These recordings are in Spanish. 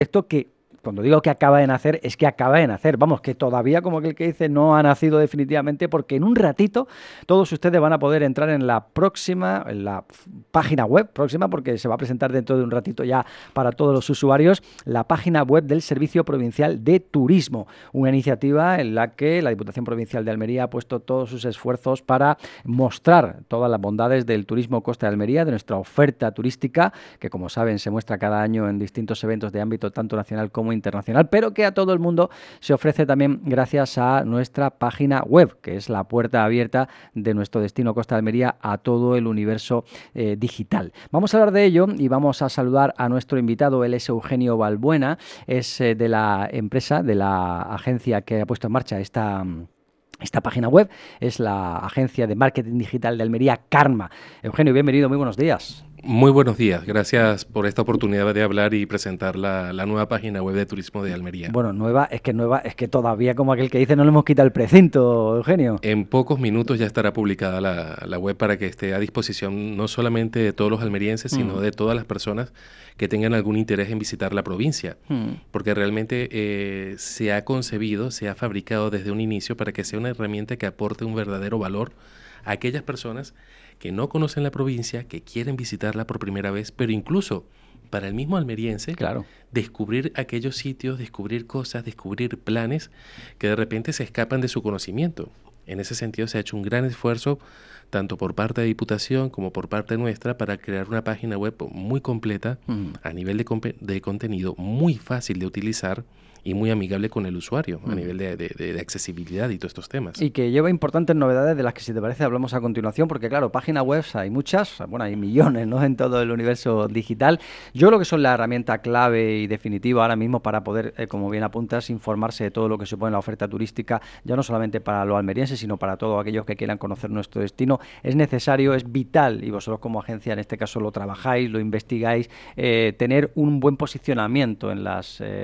Esto que, cuando digo que acaba de nacer, es que acaba de nacer. Vamos, que todavía, como aquel que dice, no ha nacido definitivamente, porque en un ratito todos ustedes van a poder entrar en la próxima, en la página web próxima, porque se va a presentar dentro de un ratito ya para todos los usuarios, la página web del Servicio Provincial de Turismo. Una iniciativa en la que la Diputación Provincial de Almería ha puesto todos sus esfuerzos para mostrar todas las bondades del turismo Costa de Almería, de nuestra oferta turística, que como saben se muestra cada año en distintos eventos de ámbito tanto nacional como internacional, pero que a todo el mundo se ofrece también gracias a nuestra página web, que es la puerta abierta de nuestro destino Costa de Almería a todo el universo digital. Vamos a hablar de ello y vamos a saludar a nuestro invitado. Él es Eugenio Balbuena, es de la empresa, de la agencia que ha puesto en marcha esta página web, es la agencia de marketing digital de Almería, Karma. Eugenio, bienvenido, muy buenos días. Muy buenos días, gracias por esta oportunidad de hablar y presentar la nueva página web de turismo de Almería. Bueno, nueva, es que todavía, como aquel que dice, no le hemos quitado el precinto, Eugenio. En pocos minutos ya estará publicada la web para que esté a disposición no solamente de todos los almerienses, sino de todas las personas que tengan algún interés en visitar la provincia, porque realmente se ha concebido, se ha fabricado desde un inicio para que sea una herramienta que aporte un verdadero valor a aquellas personas que no conocen la provincia, que quieren visitarla por primera vez, pero incluso para el mismo almeriense, claro, descubrir aquellos sitios, descubrir cosas, descubrir planes que de repente se escapan de su conocimiento. En ese sentido se ha hecho un gran esfuerzo, tanto por parte de Diputación como por parte nuestra, para crear una página web muy completa, a nivel de contenido, muy fácil de utilizar y muy amigable con el usuario, a nivel de accesibilidad y todos estos temas. Y que lleva importantes novedades de las que, si te parece, hablamos a continuación, porque claro, páginas web hay muchas, bueno, hay millones, ¿no?, en todo el universo digital. Yo creo que son la herramienta clave y definitiva ahora mismo para poder, como bien apuntas, informarse de todo lo que supone la oferta turística, ya no solamente para los almerienses, sino para todos aquellos que quieran conocer nuestro destino. Es necesario, es vital, y vosotros como agencia en este caso lo trabajáis, lo investigáis, tener un buen posicionamiento en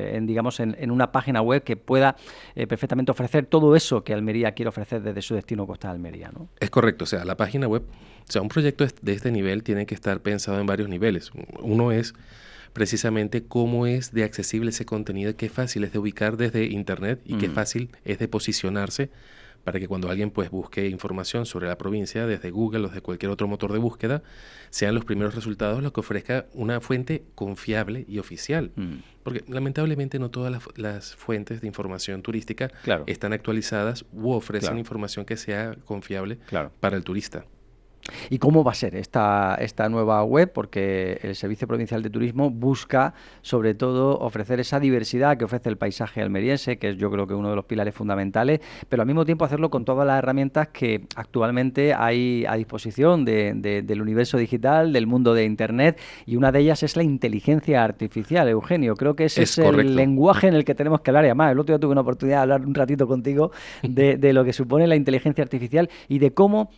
en una página web que pueda perfectamente ofrecer todo eso que Almería quiere ofrecer desde su destino Costa de Almería, ¿no? Es correcto, o sea, la página web, o sea, un proyecto de este nivel tiene que estar pensado en varios niveles. Uno es precisamente cómo es de accesible ese contenido, qué fácil es de ubicar desde internet y qué fácil es de posicionarse para que cuando alguien pues busque información sobre la provincia desde Google o desde cualquier otro motor de búsqueda, sean los primeros resultados los que ofrezca una fuente confiable y oficial. Porque lamentablemente no todas las fuentes de información turística están actualizadas u ofrecen información que sea confiable para el turista. ¿Y cómo va a ser esta nueva web? Porque el Servicio Provincial de Turismo busca, sobre todo, ofrecer esa diversidad que ofrece el paisaje almeriense, que es, yo creo, que uno de los pilares fundamentales, pero al mismo tiempo hacerlo con todas las herramientas que actualmente hay a disposición del universo digital, del mundo de Internet, y una de ellas es la inteligencia artificial, Eugenio. Creo que ese es el lenguaje en el que tenemos que hablar. Y además, el otro día tuve una oportunidad de hablar un ratito contigo de lo que supone la inteligencia artificial y de cómo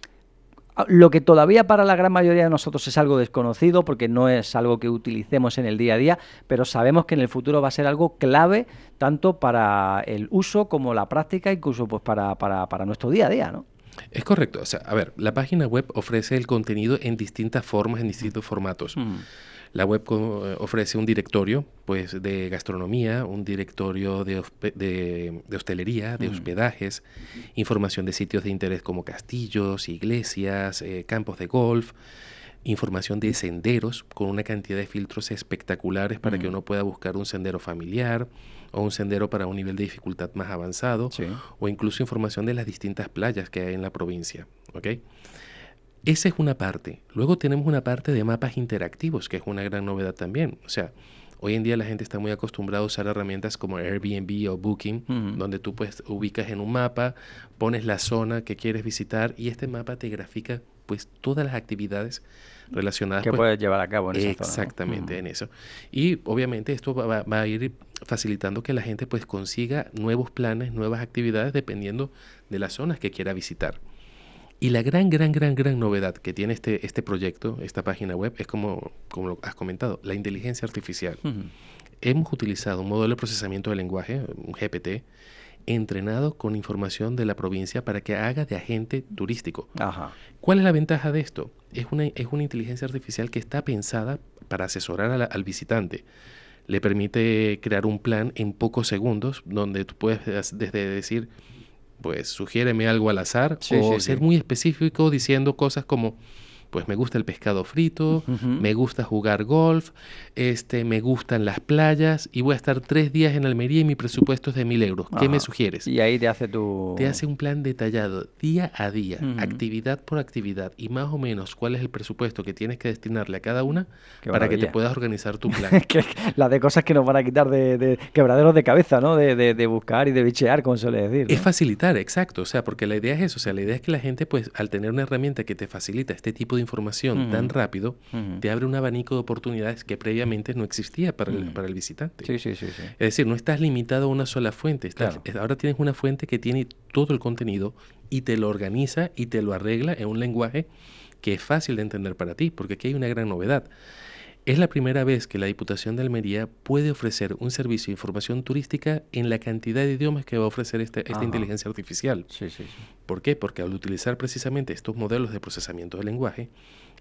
lo que todavía para la gran mayoría de nosotros es algo desconocido, porque no es algo que utilicemos en el día a día, pero sabemos que en el futuro va a ser algo clave tanto para el uso como la práctica, incluso pues para nuestro día a día, ¿no? Es correcto. O sea, a ver, la página web ofrece el contenido en distintas formas, en distintos formatos. La web ofrece un directorio pues, de gastronomía, un directorio de hostelería, de hospedajes, información de sitios de interés como castillos, iglesias, campos de golf, información de senderos con una cantidad de filtros espectaculares para que uno pueda buscar un sendero familiar o un sendero para un nivel de dificultad más avanzado, o incluso información de las distintas playas que hay en la provincia, ¿ok? Esa es una parte. Luego tenemos una parte de mapas interactivos, que es una gran novedad también. O sea, hoy en día la gente está muy acostumbrada a usar herramientas como Airbnb o Booking, donde tú pues ubicas en un mapa, pones la zona que quieres visitar y este mapa te grafica pues todas las actividades relacionadas que puedes llevar a cabo en esa zona, ¿no? Exactamente, en eso. Y obviamente esto va a ir facilitando que la gente pues consiga nuevos planes, nuevas actividades dependiendo de las zonas que quiera visitar. Y la gran novedad que tiene este proyecto, esta página web, es como lo has comentado, la inteligencia artificial. Hemos utilizado un modelo de procesamiento de lenguaje, un GPT, entrenado con información de la provincia para que haga de agente turístico. ¿Cuál es la ventaja de esto? Es una inteligencia artificial que está pensada para asesorar al visitante. le permite crear un plan en pocos segundos, donde tú puedes desde decir, pues sugiéreme algo al azar, o ser muy específico diciendo cosas como, pues me gusta el pescado frito, me gusta jugar golf, me gustan las playas y voy a estar 3 días en Almería y mi presupuesto es de 1.000 euros. ¿Qué me sugieres? Y ahí te hace un plan detallado, día a día, actividad por actividad y más o menos cuál es el presupuesto que tienes que destinarle a cada una para que te puedas organizar tu plan. La de cosas que nos van a quitar de quebraderos de cabeza, ¿no? De buscar y de bichear, como suele decir, ¿no? Es facilitar, exacto. O sea, porque la idea es eso. O sea, la idea es que la gente, pues, al tener una herramienta que te facilita este tipo de información tan rápido, te abre un abanico de oportunidades que previamente no existía para el visitante. Sí. Es decir, no estás limitado a una sola fuente. Ahora tienes una fuente que tiene todo el contenido y te lo organiza y te lo arregla en un lenguaje que es fácil de entender para ti, porque aquí hay una gran novedad. Es la primera vez que la Diputación de Almería puede ofrecer un servicio de información turística en la cantidad de idiomas que va a ofrecer esta inteligencia artificial. Sí. ¿Por qué? Porque al utilizar precisamente estos modelos de procesamiento del lenguaje,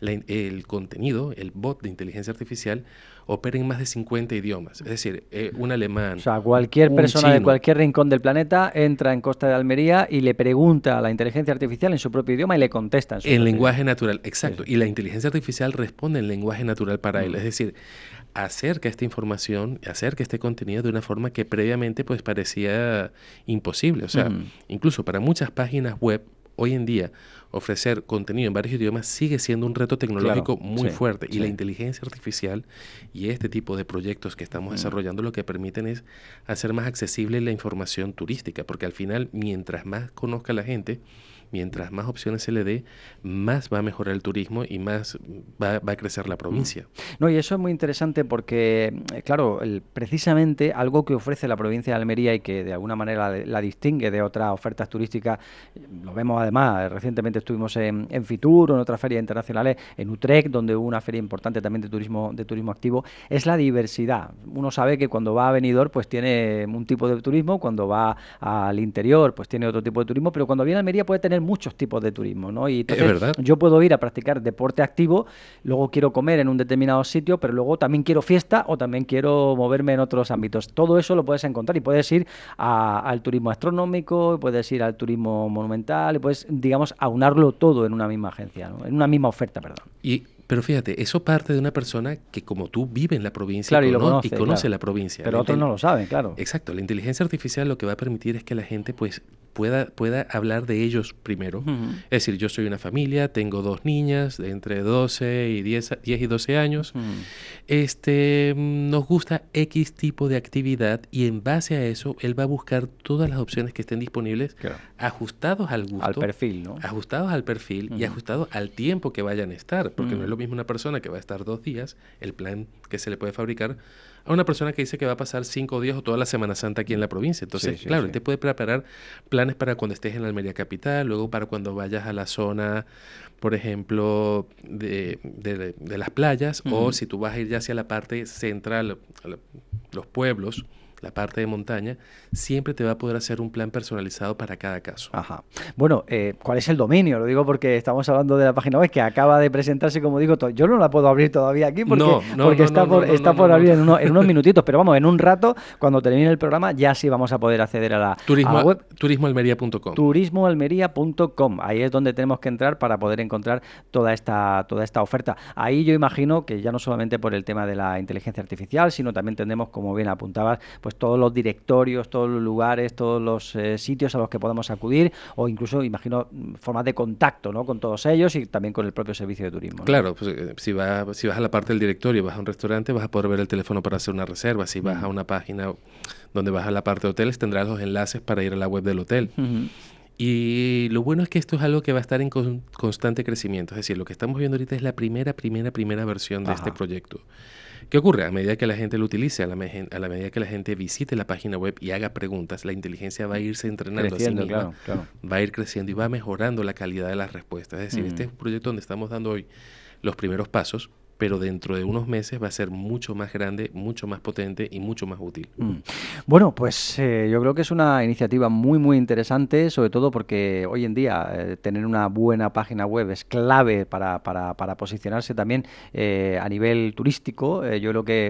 el contenido, el bot de inteligencia artificial, opera en más de 50 idiomas. Es decir, un alemán, o sea, cualquier persona chino, de cualquier rincón del planeta entra en Costa de Almería y le pregunta a la inteligencia artificial en su propio idioma y le contesta en su propio lenguaje idioma. natural. Exacto. Sí. Y la inteligencia artificial responde en lenguaje natural para él. Es decir, acerca esta información, acerca este contenido de una forma que previamente pues parecía imposible. O sea, incluso para muchas páginas web, hoy en día, ofrecer contenido en varios idiomas sigue siendo un reto tecnológico muy fuerte. Y la inteligencia artificial y este tipo de proyectos que estamos desarrollando lo que permiten es hacer más accesible la información turística, porque al final, mientras más conozca la gente, mientras más opciones se le dé, más va a mejorar el turismo y más va a crecer la provincia. No, y eso es muy interesante porque, claro, precisamente algo que ofrece la provincia de Almería y que de alguna manera la distingue de otras ofertas turísticas, lo vemos además, recientemente estuvimos en Fitur o en otras ferias internacionales, en Utrecht, donde hubo una feria importante también de turismo activo, es la diversidad. Uno sabe que cuando va a Benidorm pues tiene un tipo de turismo, cuando va al interior pues tiene otro tipo de turismo, pero cuando viene a Almería puede tener muchos tipos de turismo, ¿no? Y entonces, es verdad. Yo puedo ir a practicar deporte activo, luego quiero comer en un determinado sitio, pero luego también quiero fiesta o también quiero moverme en otros ámbitos. Todo eso lo puedes encontrar y puedes ir al turismo astronómico, puedes ir al turismo monumental y puedes, digamos, aunarlo todo en una misma agencia, ¿no? En una misma oferta, perdón. Pero fíjate, eso parte de una persona que como tú vive en la provincia, claro, y conoce la provincia. Pero otros no lo saben, claro. Exacto, la inteligencia artificial lo que va a permitir es que la gente pues pueda hablar de ellos primero. Es decir, yo soy una familia, tengo 2 niñas de entre 10 y 12 años. Nos gusta X tipo de actividad y en base a eso él va a buscar todas las opciones que estén disponibles, ajustados al gusto. Al perfil, ¿no? Ajustados al perfil y ajustados al tiempo que vayan a estar, porque no es lo mismo una persona que va a estar 2 días, el plan que se le puede fabricar, a una persona que dice que va a pasar 5 días o toda la Semana Santa aquí en la provincia. Entonces, él te puede preparar planes para cuando estés en la Almería capital, luego para cuando vayas a la zona, por ejemplo, de las playas, o si tú vas a ir ya hacia la parte central, los pueblos, la parte de montaña, siempre te va a poder hacer un plan personalizado para cada caso. Ajá. Bueno, ¿cuál es el dominio? Lo digo porque estamos hablando de la página web que acaba de presentarse, como digo, yo no la puedo abrir todavía aquí porque está por abrir en unos minutitos, pero vamos, en un rato, cuando termine el programa, ya sí vamos a poder acceder a la web. Turismoalmería.com. Turismoalmería.com. Ahí es donde tenemos que entrar para poder encontrar toda esta oferta. Ahí yo imagino que ya no solamente por el tema de la inteligencia artificial, sino también tendremos, como bien apuntabas, pues todos los directorios, todos los lugares, todos los sitios a los que podemos acudir, o incluso, imagino, formas de contacto, ¿no?, con todos ellos y también con el propio servicio de turismo, ¿no? Claro, pues, si vas a la parte del directorio, vas a un restaurante, vas a poder ver el teléfono para hacer una reserva. Si vas a una página donde vas a la parte de hoteles, tendrás los enlaces para ir a la web del hotel. Y lo bueno es que esto es algo que va a estar en constante crecimiento. Es decir, lo que estamos viendo ahorita es la primera versión de este proyecto. ¿Qué ocurre? A medida que la gente lo utilice, a la medida que la gente visite la página web y haga preguntas, la inteligencia va a irse entrenando creciendo, a sí misma, claro. va a ir creciendo y va mejorando la calidad de las respuestas. Es decir, este es un proyecto donde estamos dando hoy los primeros pasos, pero dentro de unos meses va a ser mucho más grande, mucho más potente y mucho más útil. Bueno, pues yo creo que es una iniciativa muy, muy interesante, sobre todo porque hoy en día tener una buena página web es clave para posicionarse también a nivel turístico. Yo creo que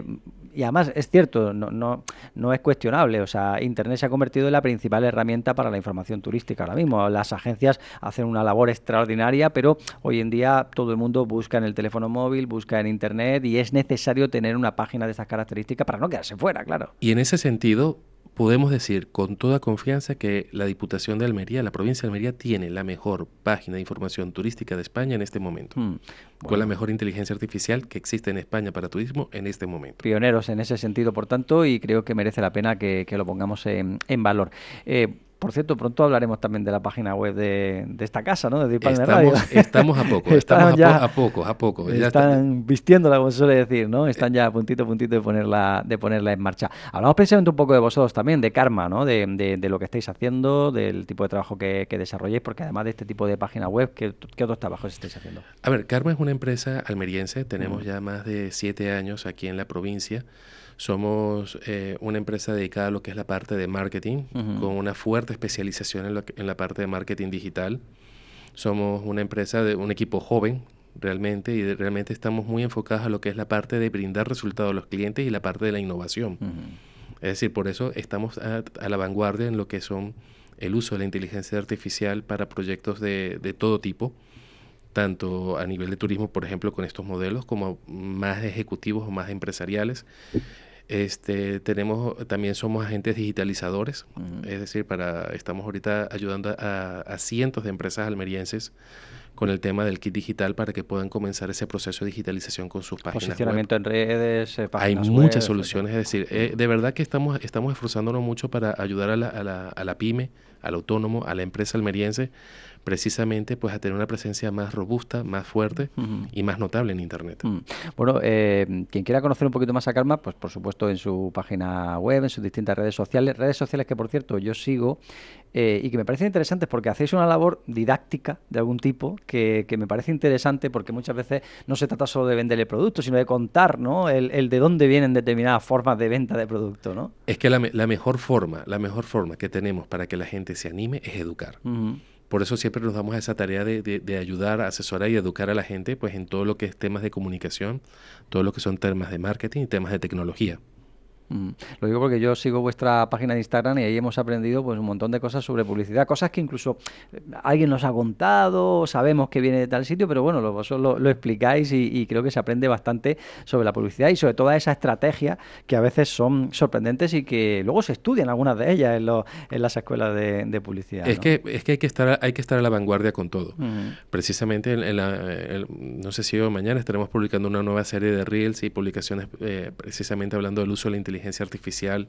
y además es cierto, no es cuestionable, o sea, Internet se ha convertido en la principal herramienta para la información turística ahora mismo. Las agencias hacen una labor extraordinaria, pero hoy en día todo el mundo busca en el teléfono móvil, busca en Internet y es necesario tener una página de estas características para no quedarse fuera, claro. Y en ese sentido, podemos decir con toda confianza que la Diputación de Almería, la provincia de Almería, tiene la mejor página de información turística de España en este momento. Con la mejor inteligencia artificial que existe en España para turismo en este momento. Pioneros en ese sentido, por tanto, y creo que merece la pena que lo pongamos en valor. Por cierto, pronto hablaremos también de la página web de esta casa, ¿no? De Deep Palmer Radio. Estamos a poco, a poco. Ya están vistiéndola, como se suele decir, ¿no? Están ya a puntito de ponerla en marcha. Hablamos precisamente un poco de vosotros también, de Karma, ¿no? De lo que estáis haciendo, del tipo de trabajo que desarrolléis, porque además de este tipo de página web, ¿qué otros trabajos estáis haciendo? A ver, Karma es una empresa almeriense, tenemos ya más de 7 años aquí en la provincia. Somos una empresa dedicada a lo que es la parte de marketing, con una fuerte especialización en la parte de marketing digital. Somos una empresa de un equipo joven realmente y realmente estamos muy enfocados a lo que es la parte de brindar resultados a los clientes y la parte de la innovación. Es decir, por eso estamos a la vanguardia en lo que son el uso de la inteligencia artificial para proyectos de todo tipo, tanto a nivel de turismo, por ejemplo, con estos modelos, como más ejecutivos o más empresariales. También somos agentes digitalizadores, es decir, estamos ahorita ayudando a cientos de empresas almerienses con el tema del kit digital para que puedan comenzar ese proceso de digitalización con sus páginas Posicionamiento web. En redes, páginas Hay web, muchas soluciones, es decir, de verdad que estamos esforzándonos mucho para ayudar a la pyme, al autónomo, a la empresa almeriense, precisamente pues a tener una presencia más robusta, más fuerte y más notable en Internet. Bueno, quien quiera conocer un poquito más a Karma, pues por supuesto en su página web, en sus distintas redes sociales que por cierto yo sigo y que me parecen interesantes porque hacéis una labor didáctica de algún tipo que me parece interesante porque muchas veces no se trata solo de vender el producto, sino de contar, ¿no? el de dónde vienen determinadas formas de venta de producto, ¿no? Es que la mejor forma que tenemos para que la gente se anime es educar. Por eso siempre nos damos a esa tarea de ayudar, asesorar y educar a la gente pues en todo lo que es temas de comunicación, todo lo que son temas de marketing y temas de tecnología. Lo digo porque yo sigo vuestra página de Instagram y ahí hemos aprendido pues un montón de cosas sobre publicidad, cosas que incluso alguien nos ha contado, sabemos que viene de tal sitio, pero bueno, vosotros lo explicáis y creo que se aprende bastante sobre la publicidad y sobre toda esa estrategia que a veces son sorprendentes y que luego se estudian algunas de ellas en las escuelas de publicidad. Es que hay que estar a la vanguardia con todo. Precisamente no sé si hoy o mañana estaremos publicando una nueva serie de Reels y publicaciones precisamente hablando del uso de la inteligencia artificial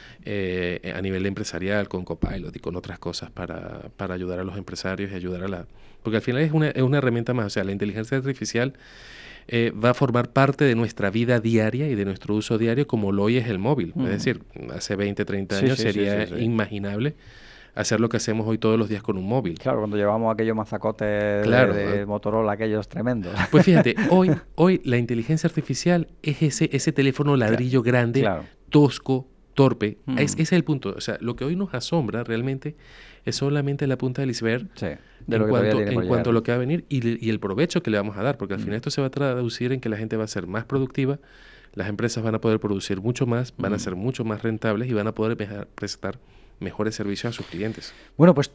a nivel empresarial, con Copilot y con otras cosas para ayudar a los empresarios y ayudar porque al final es una herramienta más, o sea, la inteligencia artificial va a formar parte de nuestra vida diaria y de nuestro uso diario como lo hoy es el móvil. Es decir, hace 20, 30 años sería imaginable hacer lo que hacemos hoy todos los días con un móvil. Claro, cuando llevamos aquellos mazacotes de Motorola, aquellos tremendos. Pues fíjate, hoy la inteligencia artificial es ese teléfono ladrillo grande, tosco, torpe. Ese es el punto. O sea, lo que hoy nos asombra realmente es solamente la punta del iceberg en cuanto a lo que va a venir y el provecho que le vamos a dar, porque al final esto se va a traducir en que la gente va a ser más productiva, las empresas van a poder producir mucho más, van a ser mucho más rentables y van a poder prestar mejores servicios a sus clientes. Bueno, pues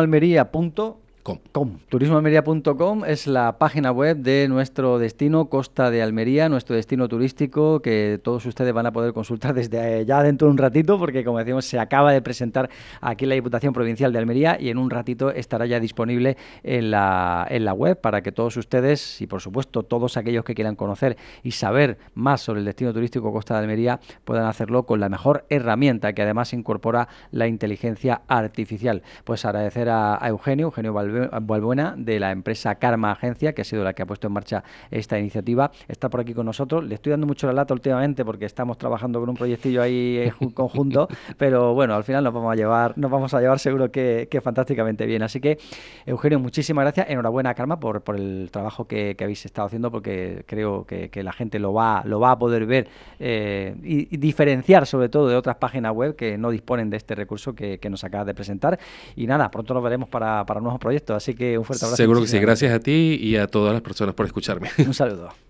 turismoalmería.com es la página web de nuestro destino Costa de Almería, nuestro destino turístico que todos ustedes van a poder consultar desde ya dentro de un ratito porque como decimos se acaba de presentar aquí en la Diputación Provincial de Almería y en un ratito estará ya disponible en la web para que todos ustedes y por supuesto todos aquellos que quieran conocer y saber más sobre el destino turístico Costa de Almería puedan hacerlo con la mejor herramienta que además incorpora la inteligencia artificial. Pues agradecer a Eugenio Balbuena de la empresa Karma Agencia, que ha sido la que ha puesto en marcha esta iniciativa. Está por aquí con nosotros. Le estoy dando mucho la lata últimamente porque estamos trabajando con un proyectillo ahí conjunto, pero bueno, al final nos vamos a llevar seguro que fantásticamente bien. Así que, Eugenio, muchísimas gracias. Enhorabuena, Karma, por el trabajo que habéis estado haciendo, porque creo que la gente lo va a poder ver y diferenciar sobre todo de otras páginas web que no disponen de este recurso que nos acabas de presentar. Y nada, pronto nos veremos para nuevos proyectos. Así que un fuerte abrazo. Seguro que sí. Gracias a ti y a todas las personas por escucharme. Un saludo.